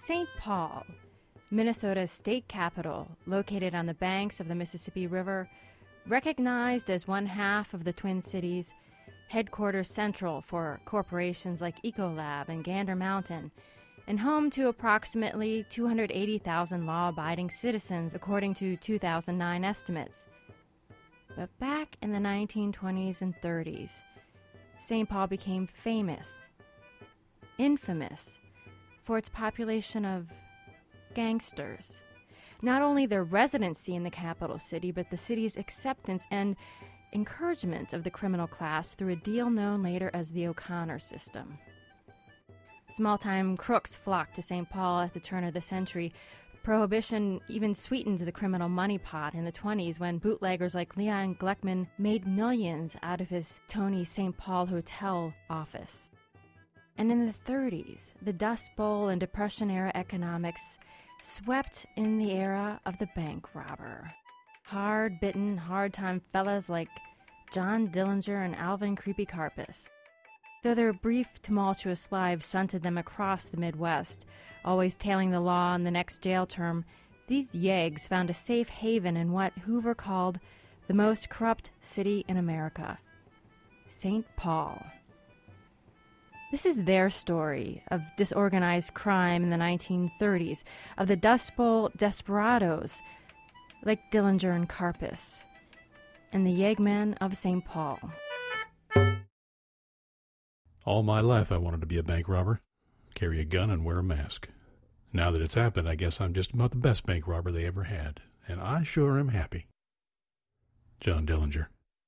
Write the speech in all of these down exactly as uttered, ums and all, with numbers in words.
Saint Paul, Minnesota's state capital, located on the banks of the Mississippi River, recognized as one half of the Twin Cities, headquarters central for corporations like Ecolab and Gander Mountain, and home to approximately two hundred eighty thousand law-abiding citizens, according to two thousand nine estimates. But back in the nineteen twenties and thirties, Saint Paul became famous, infamous, for its population of gangsters. Not only their residency in the capital city, but the city's acceptance and encouragement of the criminal class through a deal known later as the O'Connor system. Small-time crooks flocked to Saint Paul at the turn of the century. Prohibition even sweetened the criminal money pot in the twenties when bootleggers like Leon Gleckman made millions out of his Tony Saint Paul Hotel office. And in the thirties, the Dust Bowl and Depression-era economics swept in the era of the bank robber. Hard-bitten, hard-time fellas like John Dillinger and Alvin Creepy Karpis. Though their brief, tumultuous lives shunted them across the Midwest, always tailing the law in the next jail term, these yeggs found a safe haven in what Hoover called the most corrupt city in America, Saint Paul. This is their story of disorganized crime in the nineteen thirties, of the Dust Bowl desperados like Dillinger and Karpis, and the Yeggmen of Saint Paul. All my life I wanted to be a bank robber, carry a gun and wear a mask. Now that it's happened, I guess I'm just about the best bank robber they ever had, and I sure am happy. John Dillinger.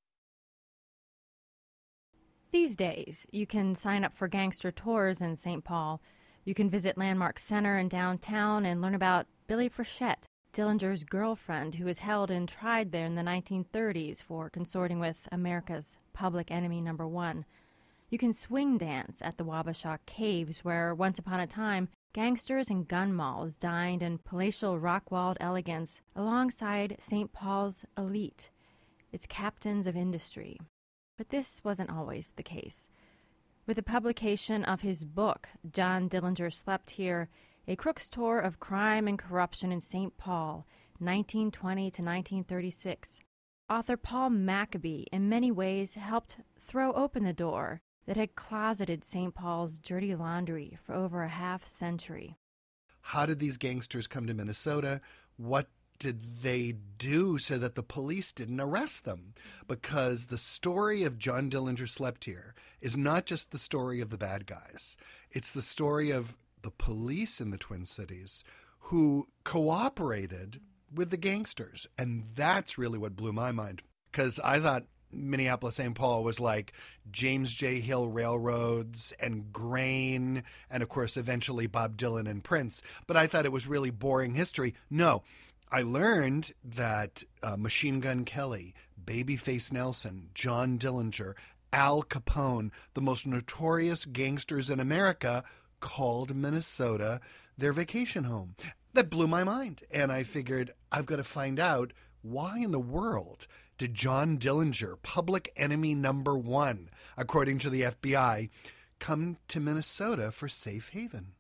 These days, you can sign up for gangster tours in Saint Paul. You can visit Landmark Center in downtown and learn about Billy Frechette, Dillinger's girlfriend, who was held and tried there in the nineteen thirties for consorting with America's public enemy number one. You can swing dance at the Wabasha Caves, where once upon a time, gangsters and gun malls dined in palatial rock-walled elegance alongside Saint Paul's elite, its captains of industry. But this wasn't always the case. With the publication of his book, John Dillinger Slept Here, A Crook's Tour of Crime and Corruption in Saint Paul, nineteen twenty to nineteen thirty-six, author Paul Maccabee in many ways helped throw open the door that had closeted Saint Paul's dirty laundry for over a half century. How did these gangsters come to Minnesota? What did they do so that the police didn't arrest them? Because the story of John Dillinger Slept Here is not just the story of the bad guys. It's the story of the police in the Twin Cities who cooperated with the gangsters. And that's really what blew my mind. Because I thought Minneapolis-Saint Paul was like James J. Hill railroads and grain and, of course, eventually Bob Dylan and Prince. But I thought it was really boring history. No. I learned that uh, Machine Gun Kelly, Babyface Nelson, John Dillinger, Al Capone, the most notorious gangsters in America, called Minnesota their vacation home. That blew my mind. And I figured I've got to find out why in the world did John Dillinger, public enemy number one, according to the F B I, come to Minnesota for safe haven?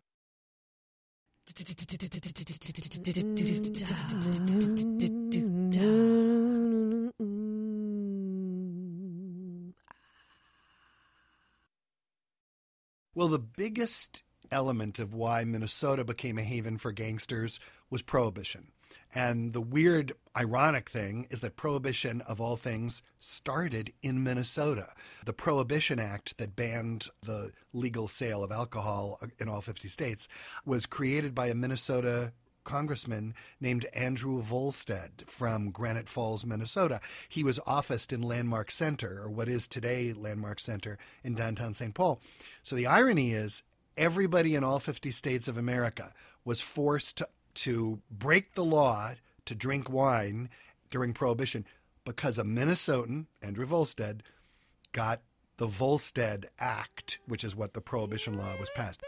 Well, the biggest element of why Minnesota became a haven for gangsters was Prohibition. And the weird, ironic thing is that Prohibition, of all things, started in Minnesota. The Prohibition Act that banned the legal sale of alcohol in all fifty states was created by a Minnesota congressman named Andrew Volstead from Granite Falls, Minnesota. He was officed in Landmark Center, or what is today Landmark Center, in downtown Saint Paul. So the irony is everybody in all fifty states of America was forced to to break the law to drink wine during Prohibition because a Minnesotan, Andrew Volstead, got the Volstead Act, which is what the Prohibition law was passed.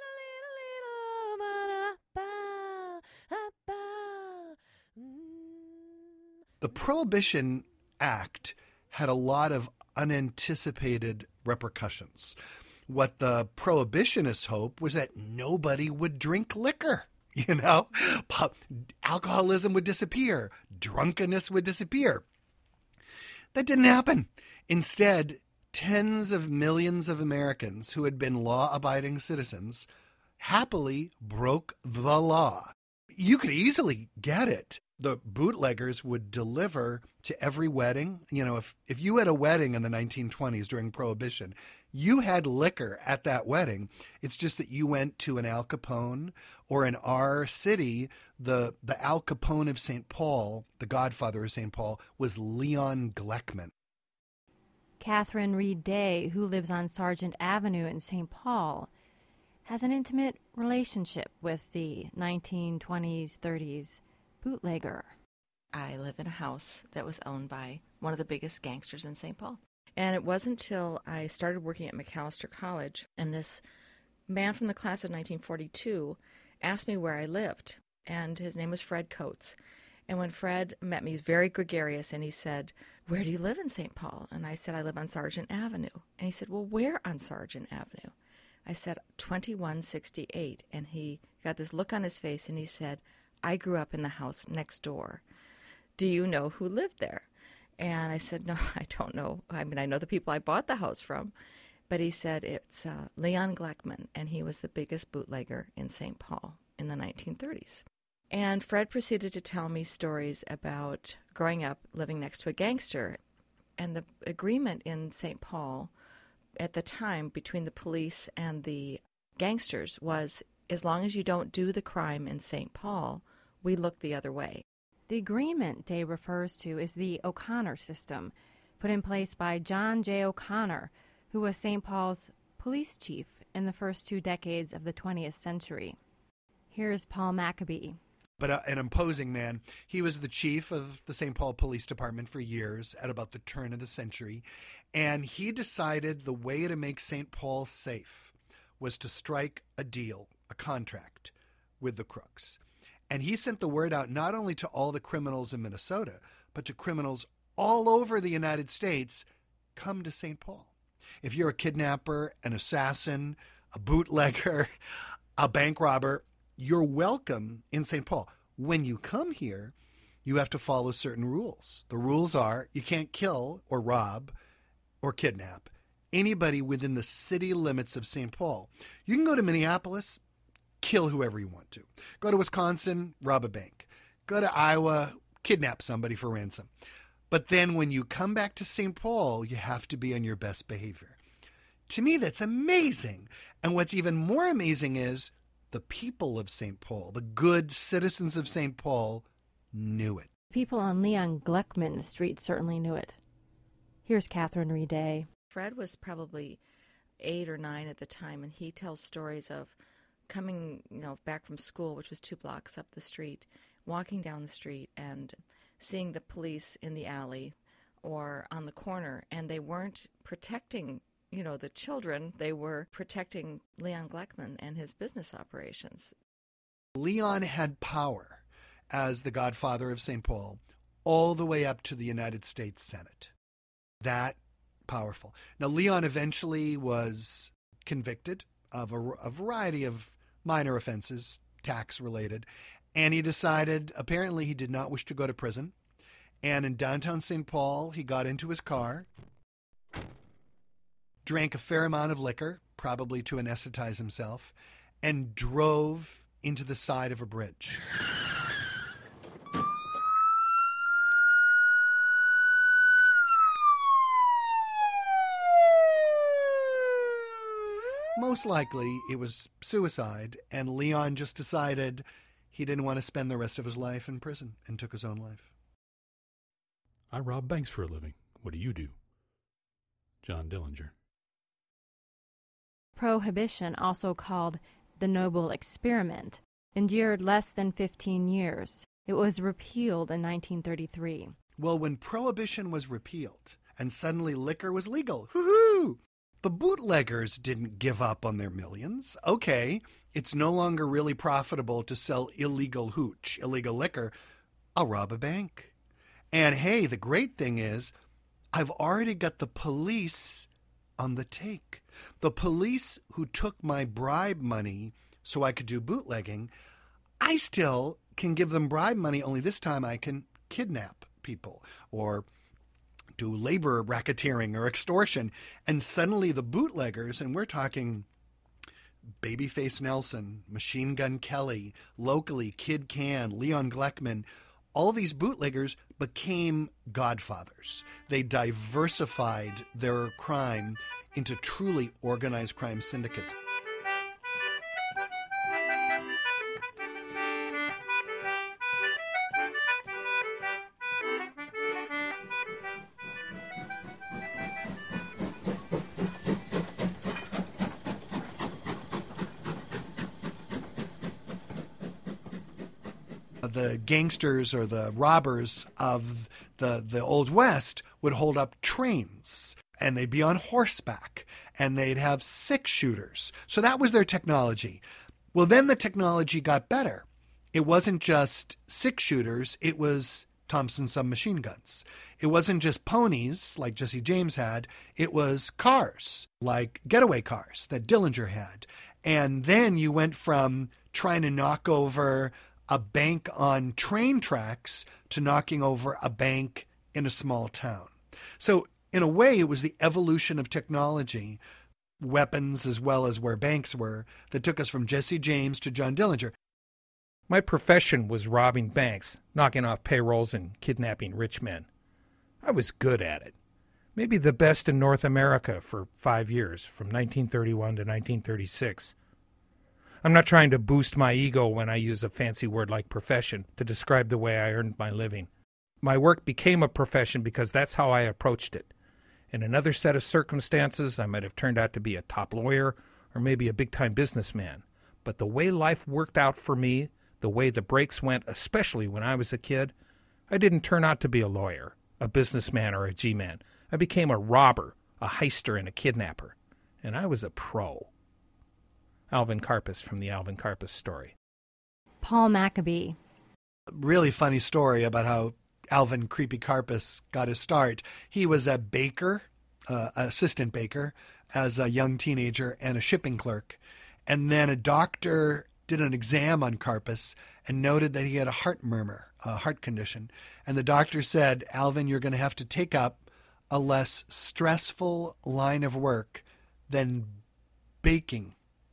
The Prohibition Act had a lot of unanticipated repercussions. What the prohibitionists hoped was that nobody would drink liquor. You know, alcoholism would disappear. Drunkenness would disappear. That didn't happen. Instead, tens of millions of Americans who had been law-abiding citizens happily broke the law. You could easily get it. The bootleggers would deliver to every wedding. You know, if, if you had a wedding in the nineteen twenties during Prohibition, you had liquor at that wedding. It's just that you went to an Al Capone, or in our city, the, the Al Capone of Saint Paul, the godfather of Saint Paul, was Leon Gleckman. Catherine Reed Day, who lives on Sargent Avenue in Saint Paul, has an intimate relationship with the nineteen twenties, thirties bootlegger. I live in a house that was owned by one of the biggest gangsters in Saint Paul. And it wasn't until I started working at Macalester College, and this man from the class of nineteen forty-two asked me where I lived, and his name was Fred Coates. And when Fred met me, he was very gregarious, and he said, "Where do you live in Saint Paul?" And I said, "I live on Sargent Avenue." And he said, "Well, where on Sargent Avenue?" I said, twenty-one sixty-eight. And he got this look on his face, and he said, "I grew up in the house next door. Do you know who lived there?" And I said, "No, I don't know. I mean, I know the people I bought the house from." But he said, "It's uh, Leon Gleckman, and he was the biggest bootlegger in Saint Paul in the nineteen thirties. And Fred proceeded to tell me stories about growing up living next to a gangster. And the agreement in Saint Paul at the time between the police and the gangsters was, as long as you don't do the crime in Saint Paul, we look the other way. The agreement Day refers to is the O'Connor system, put in place by John J. O'Connor, who was Saint Paul's police chief in the first two decades of the twentieth century. Here's Paul Maccabee. But uh, an imposing man. He was the chief of the Saint Paul Police Department for years, at about the turn of the century, and he decided the way to make Saint Paul safe was to strike a deal, a contract, with the crooks. And he sent the word out not only to all the criminals in Minnesota, but to criminals all over the United States, come to Saint Paul. If you're a kidnapper, an assassin, a bootlegger, a bank robber, you're welcome in Saint Paul. When you come here, you have to follow certain rules. The rules are you can't kill or rob or kidnap anybody within the city limits of Saint Paul. You can go to Minneapolis, kill whoever you want to. Go to Wisconsin, rob a bank. Go to Iowa, kidnap somebody for ransom. But then when you come back to Saint Paul, you have to be on your best behavior. To me, that's amazing. And what's even more amazing is the people of Saint Paul, the good citizens of Saint Paul, knew it. People on Leon Gleckman Street certainly knew it. Here's Catherine Reed Day. Fred was probably eight or nine at the time, and he tells stories of coming, you know, back from school, which was two blocks up the street, walking down the street and seeing the police in the alley or on the corner, and they weren't protecting, you know, the children. They were protecting Leon Gleckman and his business operations. Leon had power as the godfather of Saint Paul all the way up to the United States Senate. That powerful. Now, Leon eventually was convicted of a, a variety of minor offenses, tax-related, and he decided, apparently he did not wish to go to prison, and in downtown Saint Paul, he got into his car, drank a fair amount of liquor, probably to anesthetize himself, and drove into the side of a bridge. Most likely it was suicide, and Leon just decided he didn't want to spend the rest of his life in prison and took his own life. I rob banks for a living. What do you do? John Dillinger. Prohibition, also called the Noble Experiment, endured less than fifteen years. It was repealed in nineteen thirty-three. Well, when Prohibition was repealed and suddenly liquor was legal, woohoo! The bootleggers didn't give up on their millions. Okay, it's no longer really profitable to sell illegal hooch, illegal liquor. I'll rob a bank. And hey, the great thing is, I've already got the police on the take. The police who took my bribe money so I could do bootlegging, I still can give them bribe money, only this time I can kidnap people or do labor racketeering or extortion. And suddenly the bootleggers, and we're talking Babyface Nelson, Machine Gun Kelly, locally Kid Can, Leon Gleckman, all these bootleggers became godfathers. They diversified their crime into truly organized crime syndicates. The gangsters or the robbers of the, the Old West would hold up trains, and they'd be on horseback, and they'd have six shooters. So that was their technology. Well, then the technology got better. It wasn't just six shooters, it was Thompson submachine guns. It wasn't just ponies like Jesse James had, it was cars like getaway cars that Dillinger had. And then you went from trying to knock over a bank on train tracks to knocking over a bank in a small town. So in a way, it was the evolution of technology, weapons as well as where banks were, that took us from Jesse James to John Dillinger. My profession was robbing banks, knocking off payrolls, and kidnapping rich men. I was good at it. Maybe the best in North America for five years, from nineteen thirty-one to nineteen thirty-six. I'm not trying to boost my ego when I use a fancy word like profession to describe the way I earned my living. My work became a profession because that's how I approached it. In another set of circumstances, I might have turned out to be a top lawyer or maybe a big-time businessman. But the way life worked out for me, the way the breaks went, especially when I was a kid, I didn't turn out to be a lawyer, a businessman, or a G-man. I became a robber, a heister, and a kidnapper. And I was a pro. Alvin Karpis from the Alvin Karpis Story. Paul Maccabee. Really funny story about how Alvin Creepy Karpis got his start. He was a baker, uh, assistant baker, as a young teenager and a shipping clerk. And then a doctor did an exam on Karpis and noted that he had a heart murmur, a heart condition. And the doctor said, Alvin, you're going to have to take up a less stressful line of work than baking.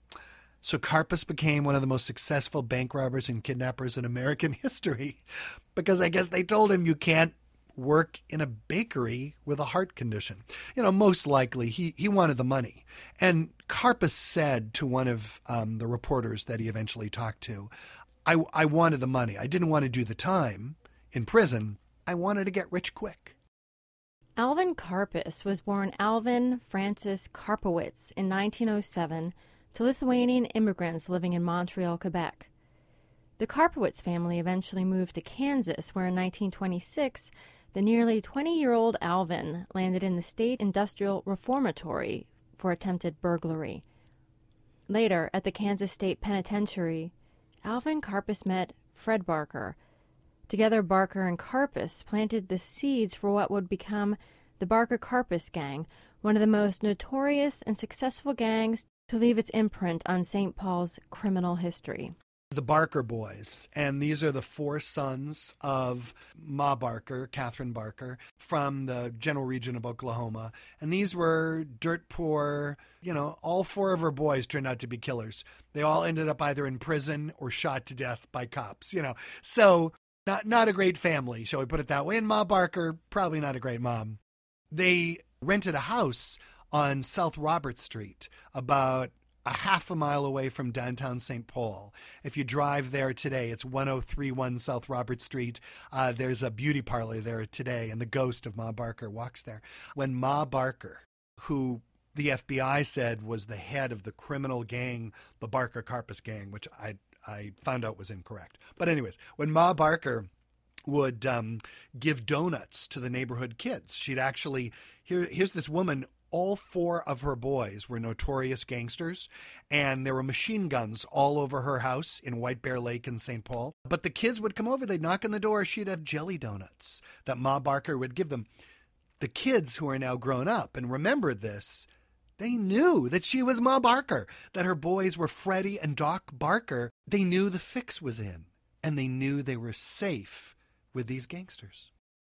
So Karpis became one of the most successful bank robbers and kidnappers in American history because I guess they told him you can't work in a bakery with a heart condition. You know, most likely he, he wanted the money. And Karpis said to one of um, the reporters that he eventually talked to, I, I wanted the money. I didn't want to do the time in prison. I wanted to get rich quick. Alvin Karpis was born Alvin Francis Karpowitz in nineteen oh seven to Lithuanian immigrants living in Montreal, Quebec. The Karpowitz family eventually moved to Kansas, where in nineteen twenty-six, the nearly twenty-year-old Alvin landed in the State Industrial Reformatory for attempted burglary. Later, at the Kansas State Penitentiary, Alvin Karpis met Fred Barker. Together, Barker and Karpis planted the seeds for what would become the Barker-Karpis Gang, one of the most notorious and successful gangs to leave its imprint on Saint Paul's criminal history. The Barker boys, and these are the four sons of Ma Barker, Catherine Barker, from the general region of Oklahoma. And these were dirt poor, you know, all four of her boys turned out to be killers. They all ended up either in prison or shot to death by cops, you know. So not, not a great family, shall we put it that way. And Ma Barker, probably not a great mom. They rented a house on South Robert Street, about a half a mile away from downtown Saint Paul. If you drive there today, it's one oh three one South Robert Street. Uh, there's a beauty parlor there today, and the ghost of Ma Barker walks there. When Ma Barker, who the F B I said was the head of the criminal gang, the Barker-Karpis gang, which I I found out was incorrect. But anyways, when Ma Barker would um, give donuts to the neighborhood kids, she'd actually, here, here's this woman. All four of her boys were notorious gangsters, and there were machine guns all over her house in White Bear Lake in Saint Paul. But the kids would come over, they'd knock on the door, she'd have jelly donuts that Ma Barker would give them. The kids who are now grown up and remembered this, They knew that she was Ma Barker, that her boys were Freddie and Doc Barker. They knew the fix was in, and they knew they were safe with these gangsters.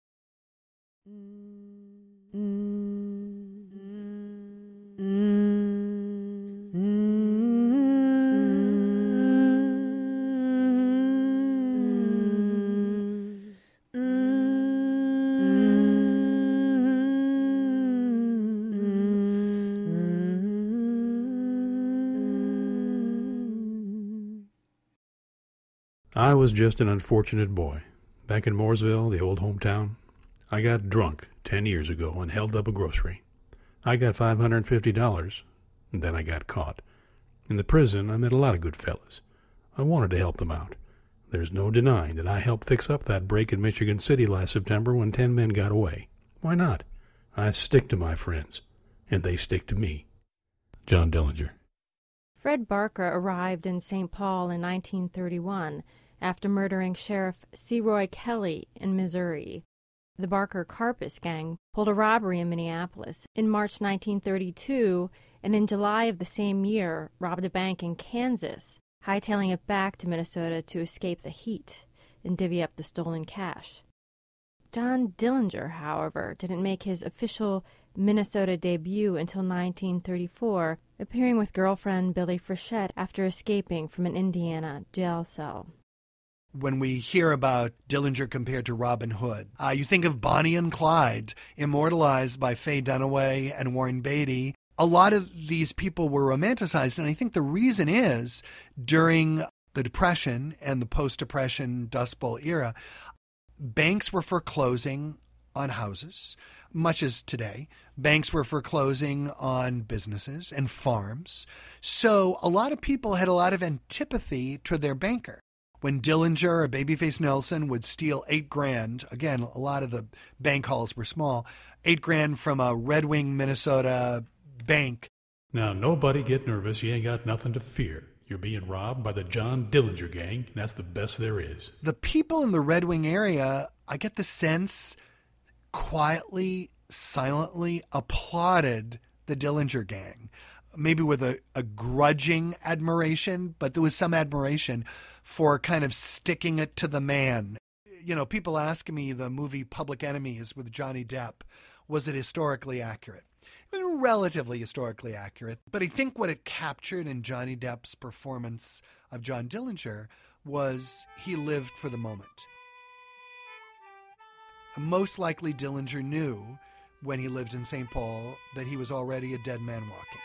I was just an unfortunate boy. Back in Mooresville, the old hometown, I got drunk ten years ago and held up a grocery. I got five hundred fifty dollars, and then I got caught. In the prison, I met a lot of good fellas. I wanted to help them out. There's no denying that I helped fix up that break in Michigan City last September when ten men got away. Why not? I stick to my friends, and they stick to me. John Dillinger. Fred Barker arrived in Saint Paul in nineteen thirty-one after murdering Sheriff C. Roy Kelly in Missouri. The Barker Karpis gang pulled a robbery in Minneapolis in March nineteen thirty-two, and in July of the same year robbed a bank in Kansas, hightailing it back to Minnesota to escape the heat and divvy up the stolen cash. John Dillinger, however, didn't make his official Minnesota debut until nineteen thirty-four, appearing with girlfriend Billie Frechette after escaping from an Indiana jail cell. When we hear about Dillinger compared to Robin Hood, uh, you think of Bonnie and Clyde, immortalized by Faye Dunaway and Warren Beatty. A lot of these people were romanticized, and I think the reason is during the Depression and the post-Depression Dust Bowl era, banks were foreclosing on houses, much as today. Banks were foreclosing on businesses and farms. So a lot of people had a lot of antipathy to their banker. When Dillinger or Babyface Nelson would steal eight grand, again, a lot of the bank halls were small, eight grand from a Red Wing, Minnesota bank. Now, nobody get nervous. You ain't got nothing to fear. You're being robbed by the John Dillinger gang. That's the best there is. The people in the Red Wing area, I get the sense, quietly, silently applauded the Dillinger gang. Maybe with a, a grudging admiration, but there was some admiration for kind of sticking it to the man. You know, people ask me the movie Public Enemies with Johnny Depp, was it historically accurate? It was relatively historically accurate, but I think what it captured in Johnny Depp's performance of John Dillinger was he lived for the moment. Most likely Dillinger knew when he lived in Saint Paul that he was already a dead man walking.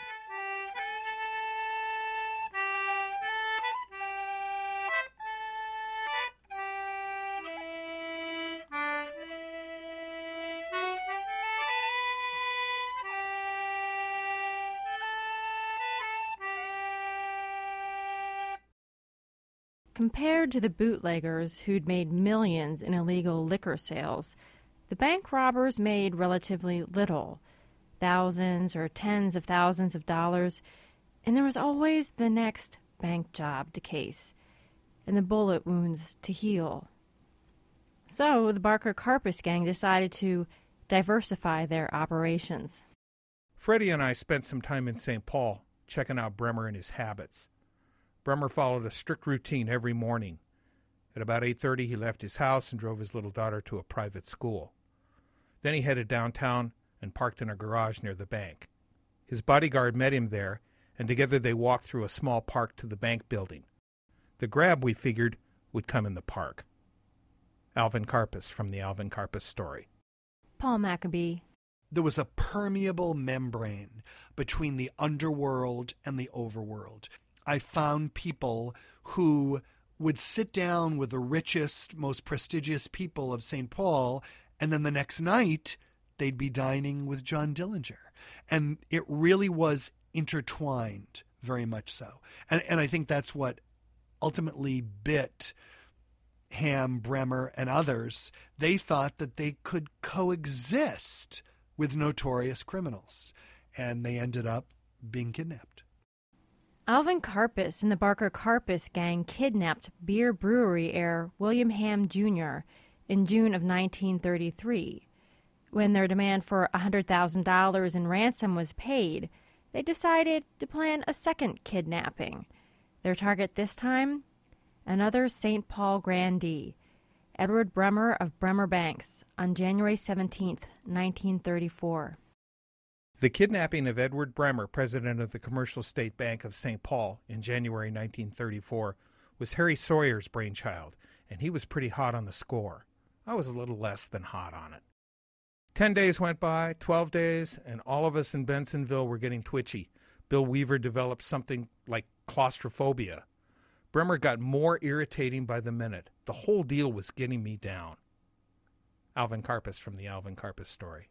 Compared to the bootleggers who'd made millions in illegal liquor sales, the bank robbers made relatively little, thousands or tens of thousands of dollars, and there was always the next bank job to case and the bullet wounds to heal. So the Barker Karpis gang decided to diversify their operations. Freddie and I spent some time in Saint Paul checking out Bremer and his habits. Bremer followed a strict routine every morning. At about eight thirty, he left his house and drove his little daughter to a private school. Then he headed downtown and parked in a garage near the bank. His bodyguard met him there, and together they walked through a small park to the bank building. The grab, we figured, would come in the park. Alvin Karpis from the Alvin Karpis Story. Paul Maccabee. There was a permeable membrane between the underworld and the overworld. I found people who would sit down with the richest, most prestigious people of Saint Paul, and then the next night they'd be dining with John Dillinger. And it really was intertwined, very much so. And, and I think that's what ultimately bit Ham, Bremer, and others. They thought that they could coexist with notorious criminals, and they ended up being kidnapped. Alvin Karpis and the Barker Karpis gang kidnapped beer brewery heir William Ham Junior in June of nineteen thirty-three. When their demand for one hundred thousand dollars in ransom was paid, they decided to plan a second kidnapping. Their target this time? Another Saint Paul grandee, Edward Bremer of Bremer Banks, on January seventeenth, nineteen thirty-four. The kidnapping of Edward Bremer, president of the Commercial State Bank of Saint Paul, in January nineteen thirty-four, was Harry Sawyer's brainchild, and he was pretty hot on the score. I was a little less than hot on it. Ten days went by, twelve days, and all of us in Bensonville were getting twitchy. Bill Weaver developed something like claustrophobia. Bremer got more irritating by the minute. The whole deal was getting me down. Alvin Karpis from the Alvin Karpis Story.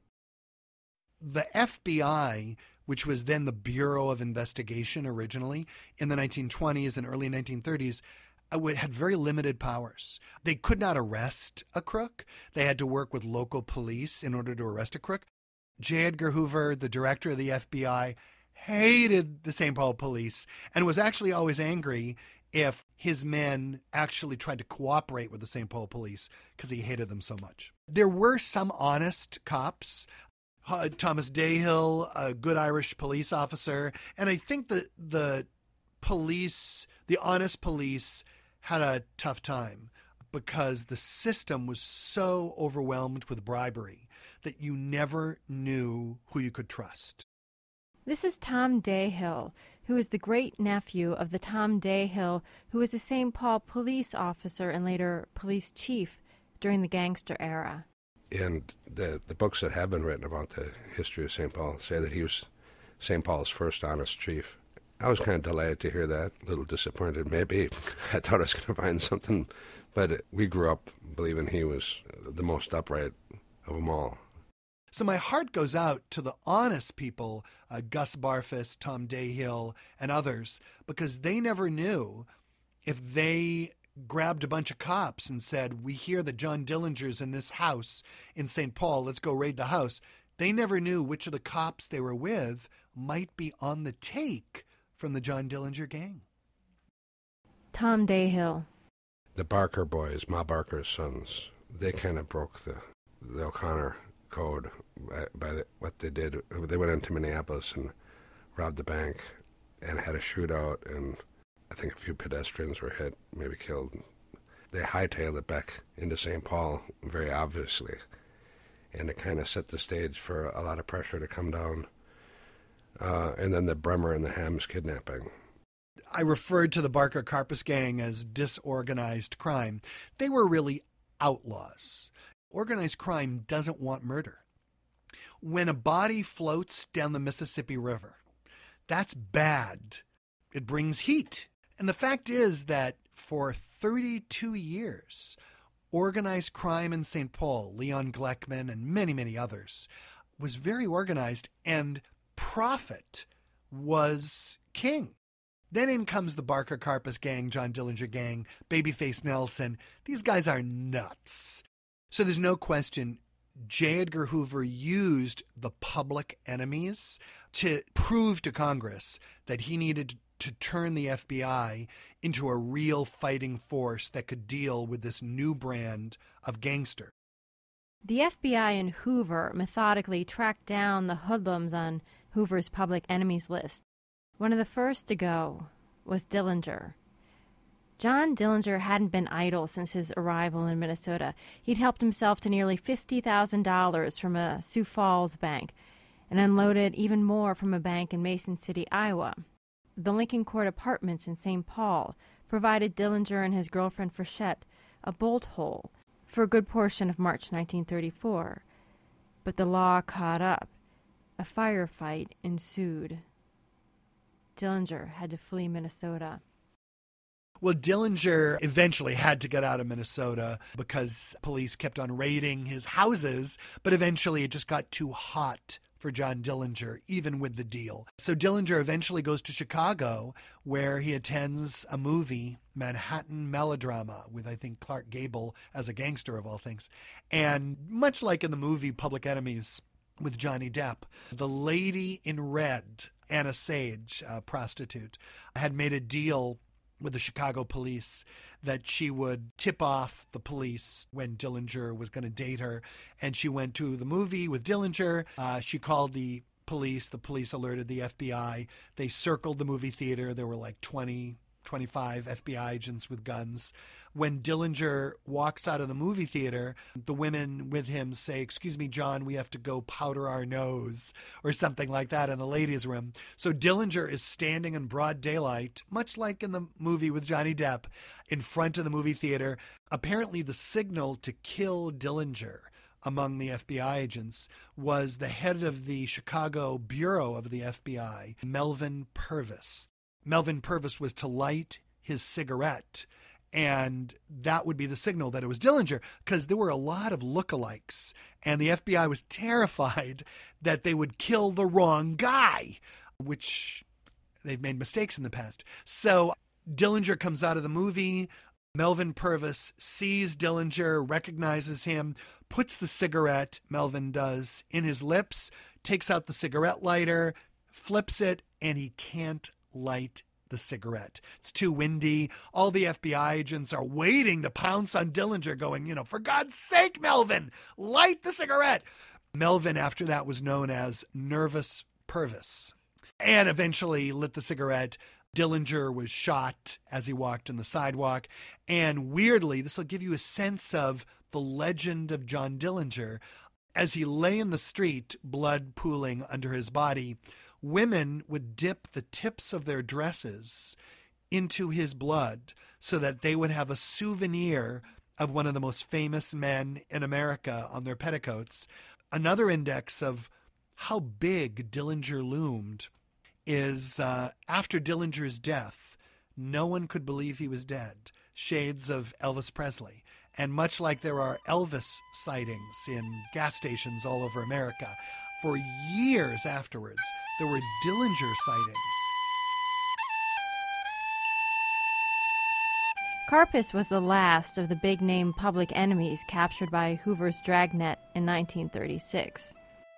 The F B I, which was then the Bureau of Investigation originally, in the nineteen twenties and early nineteen thirties, had very limited powers. They could not arrest a crook. They had to work with local police in order to arrest a crook. J. Edgar Hoover, the director of the F B I, hated the Saint Paul police and was actually always angry if his men actually tried to cooperate with the Saint Paul police because he hated them so much. There were some honest cops. Uh, Thomas Dayhill, a good Irish police officer, and I think that the police, the honest police, had a tough time because the system was so overwhelmed with bribery that you never knew who you could trust. This is Tom Dayhill, who is the great-nephew of the Tom Dayhill who was a Saint Paul police officer and later police chief during the gangster era. And the the books that have been written about the history of Saint Paul say that he was Saint Paul's first honest chief. I was kind of delighted to hear that, a little disappointed maybe. I thought I was going to find something, but we grew up believing he was the most upright of them all. So my heart goes out to the honest people, uh, Gus Barfus, Tom Dayhill, and others, because they never knew if they grabbed a bunch of cops and said, we hear that John Dillinger's in this house in Saint Paul, let's go raid the house. They never knew which of the cops they were with might be on the take from the John Dillinger gang. Tom Dayhill. The Barker boys, Ma Barker's sons, they kind of broke the, the O'Connor code by, by the, what they did. They went into Minneapolis and robbed the bank and had a shootout, and I think a few pedestrians were hit, maybe killed. They hightailed it back into Saint Paul, very obviously, and it kind of set the stage for a lot of pressure to come down. Uh, and then the Bremer and the Hems kidnapping. I referred to the Barker Karpis gang as disorganized crime. They were really outlaws. Organized crime doesn't want murder. When a body floats down the Mississippi River, that's bad. It brings heat. And the fact is that for thirty-two years, organized crime in Saint Paul, Leon Gleckman and many, many others, was very organized, and profit was king. Then in comes the Barker Karpis gang, John Dillinger gang, Babyface Nelson. These guys are nuts. So there's no question J. Edgar Hoover used the public enemies to prove to Congress that he needed to turn the F B I into a real fighting force that could deal with this new brand of gangster. The F B I and Hoover methodically tracked down the hoodlums on Hoover's public enemies list. One of the first to go was Dillinger. John Dillinger hadn't been idle since his arrival in Minnesota. He'd helped himself to nearly fifty thousand dollars from a Sioux Falls bank and unloaded even more from a bank in Mason City, Iowa. The Lincoln Court Apartments in Saint Paul provided Dillinger and his girlfriend Frechette a bolt hole for a good portion of March nineteen thirty-four. But the law caught up. A firefight ensued. Dillinger had to flee Minnesota. Well, Dillinger eventually had to get out of Minnesota because police kept on raiding his houses, but eventually it just got too hot for John Dillinger, even with the deal. So Dillinger eventually goes to Chicago, where he attends a movie, Manhattan Melodrama, with, I think, Clark Gable as a gangster of all things. And much like in the movie Public Enemies with Johnny Depp, the lady in red, Anna Sage, a prostitute, had made a deal with the Chicago police that she would tip off the police when Dillinger was going to date her. And she went to the movie with Dillinger. Uh, she called the police. The police alerted the F B I. They circled the movie theater. There were like twenty, twenty-five F B I agents with guns. When Dillinger walks out of the movie theater, the women with him say, "Excuse me, John, we have to go powder our nose," or something like that in the ladies' room. So Dillinger is standing in broad daylight, much like in the movie with Johnny Depp, in front of the movie theater. Apparently the signal to kill Dillinger among the F B I agents was the head of the Chicago Bureau of the F B I, Melvin Purvis. Melvin Purvis was to light his cigarette, and that would be the signal that it was Dillinger, because there were a lot of lookalikes, and the F B I was terrified that they would kill the wrong guy, which they've made mistakes in the past. So Dillinger comes out of the movie. Melvin Purvis sees Dillinger, recognizes him, puts the cigarette, Melvin does, in his lips, takes out the cigarette lighter, flips it, and he can't light the cigarette. It's too windy. All the F B I agents are waiting to pounce on Dillinger, going, you know, for God's sake, Melvin, light the cigarette. Melvin, after that, was known as Nervous Purvis, and eventually lit the cigarette. Dillinger was shot as he walked on the sidewalk. And weirdly, this will give you a sense of the legend of John Dillinger. As he lay in the street, blood pooling under his body, women would dip the tips of their dresses into his blood so that they would have a souvenir of one of the most famous men in America on their petticoats. Another index of how big Dillinger loomed is uh, after Dillinger's death, no one could believe he was dead. Shades of Elvis Presley. And much like there are Elvis sightings in gas stations all over America, for years afterwards, there were Dillinger sightings. Karpis was the last of the big-name public enemies captured by Hoover's dragnet in nineteen thirty-six.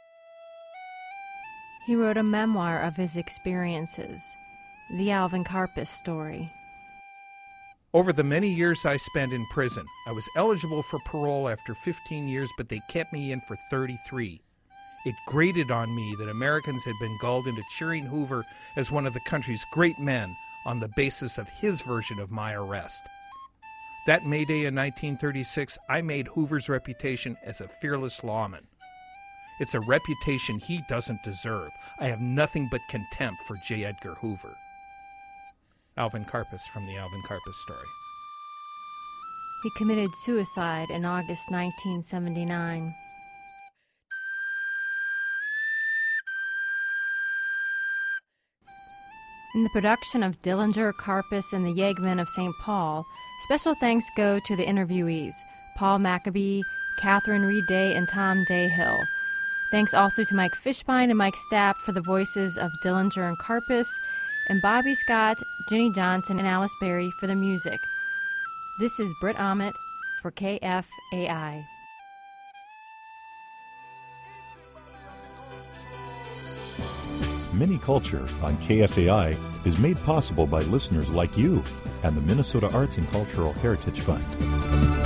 He wrote a memoir of his experiences, The Alvin Karpis Story. Over the many years I spent in prison, I was eligible for parole after fifteen years, but they kept me in for thirty-three. It grated on me that Americans had been gulled into cheering Hoover as one of the country's great men on the basis of his version of my arrest. That May Day in nineteen thirty-six, I made Hoover's reputation as a fearless lawman. It's a reputation he doesn't deserve. I have nothing but contempt for J. Edgar Hoover. Alvin Karpis from The Alvin Karpis Story. He committed suicide in August nineteen seventy-nine. In the production of Dillinger, Karpis, and the Yeggmen of Saint Paul, special thanks go to the interviewees, Paul Maccabee, Catherine Reed Day, and Tom Dayhill. Thanks also to Mike Fishbein and Mike Stapp for the voices of Dillinger and Karpis, and Bobby Scott, Jenny Johnson, and Alice Berry for the music. This is Britt Ahmet for K F A I. Mini Culture on K F A I is made possible by listeners like you and the Minnesota Arts and Cultural Heritage Fund.